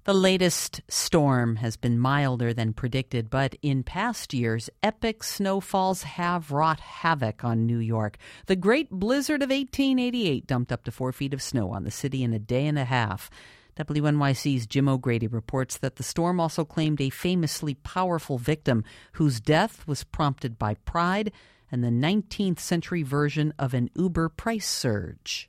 The latest storm has been milder than predicted, but in past years, epic snowfalls have wrought havoc on New York. The Great Blizzard of 1888 dumped up to 4 feet of snow on the city in a day and a half. WNYC's Jim O'Grady reports that the storm also claimed a famously powerful victim whose death was prompted by pride and the 19th century version of an Uber price surge.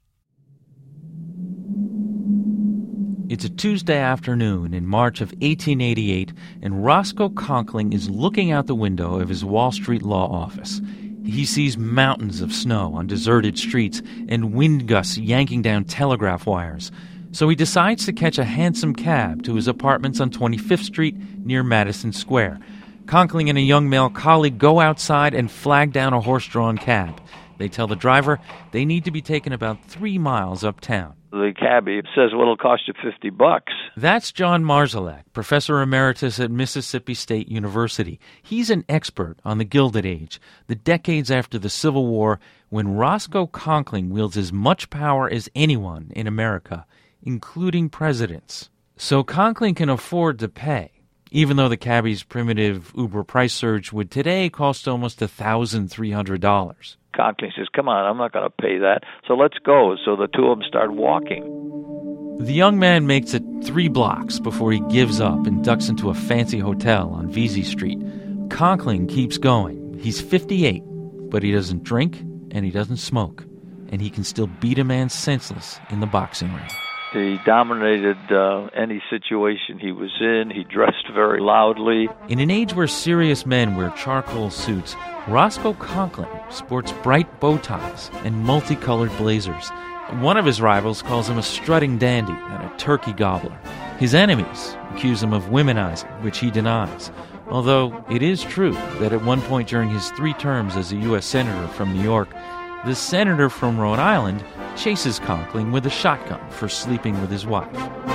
It's a Tuesday afternoon in March of 1888, and Roscoe Conkling is looking out the window of his Wall Street law office. He sees mountains of snow on deserted streets and wind gusts yanking down telegraph wires. So he decides to catch a hansom cab to his apartments on 25th Street near Madison Square. Conkling and a young male colleague go outside and flag down a horse-drawn cab. They tell the driver they need to be taken about 3 miles uptown. The cabbie says, well, it'll cost you $50. That's John Marszalek, professor emeritus at Mississippi State University. He's an expert on the Gilded Age, the decades after the Civil War, when Roscoe Conkling wields as much power as anyone in America, including presidents. So Conkling can afford to pay, even though the cabbie's primitive Uber price surge would today cost almost $1,300. Conkling says, come on, I'm not going to pay that, so let's go. So the two of them start walking. The young man makes it 3 blocks before he gives up and ducks into a fancy hotel on Vesey Street. Conkling keeps going. He's 58, but he doesn't drink and he doesn't smoke, and he can still beat a man senseless in the boxing ring. He dominated any situation he was in. He dressed very loudly. In an age where serious men wear charcoal suits, Roscoe Conkling sports bright bow ties and multicolored blazers. One of his rivals calls him a strutting dandy and a turkey gobbler. His enemies accuse him of womanizing, which he denies. Although it is true that at one point during his 3 terms as a U.S. Senator from New York, the senator from Rhode Island chases Conkling with a shotgun for sleeping with his wife.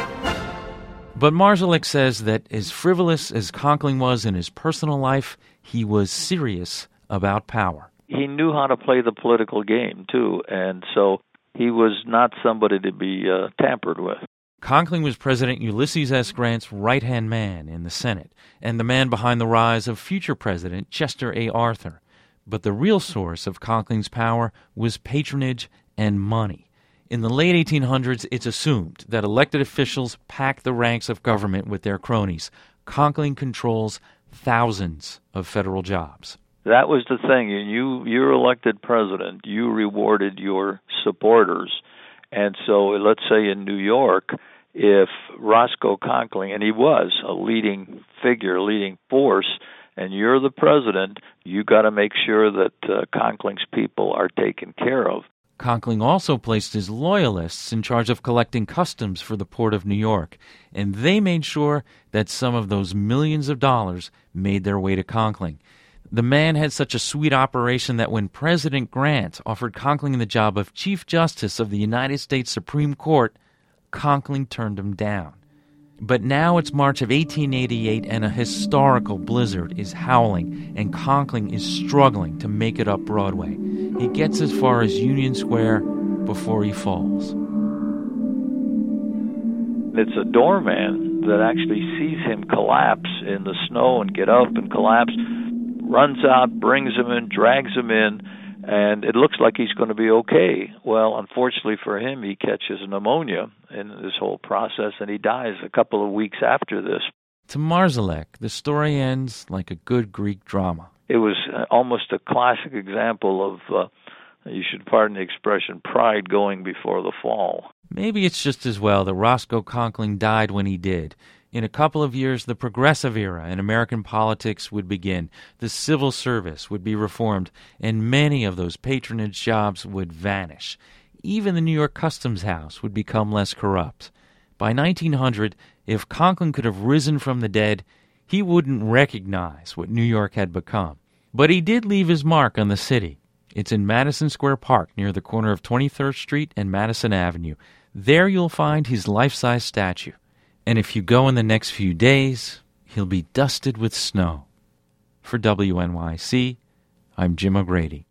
But Marszalek says that as frivolous as Conkling was in his personal life, he was serious about power. He knew how to play the political game, too, and so he was not somebody to be tampered with. Conkling was President Ulysses S. Grant's right-hand man in the Senate, and the man behind the rise of future President Chester A. Arthur. But the real source of Conkling's power was patronage and money. In the late 1800s, it's assumed that elected officials pack the ranks of government with their cronies. Conkling controls thousands of federal jobs. That was the thing. You're elected president. You rewarded your supporters. And so let's say in New York, if Roscoe Conkling, and he was a leading figure, leading force, and you're the president, you got to make sure that Conkling's people are taken care of. Conkling also placed his loyalists in charge of collecting customs for the Port of New York, and they made sure that some of those millions of dollars made their way to Conkling. The man had such a sweet operation that when President Grant offered Conkling the job of Chief Justice of the United States Supreme Court, Conkling turned him down. But now it's March of 1888, and a historical blizzard is howling, and Conkling is struggling to make it up Broadway. He gets as far as Union Square before he falls. It's a doorman that actually sees him collapse in the snow and get up and collapse, runs out, brings him in, drags him in, and it looks like he's going to be okay. Well, unfortunately for him, he catches pneumonia in this whole process, and he dies a couple of weeks after this. To Marszalek, the story ends like a good Greek drama. It was almost a classic example of, you should pardon the expression, pride going before the fall. Maybe it's just as well that Roscoe Conkling died when he did. In a couple of years, the progressive era in American politics would begin. The civil service would be reformed, and many of those patronage jobs would vanish. Even the New York Customs House would become less corrupt. By 1900, if Conkling could have risen from the dead, he wouldn't recognize what New York had become. But he did leave his mark on the city. It's in Madison Square Park, near the corner of 23rd Street and Madison Avenue. There you'll find his life-size statue. And if you go in the next few days, he'll be dusted with snow. For WNYC, I'm Jim O'Grady.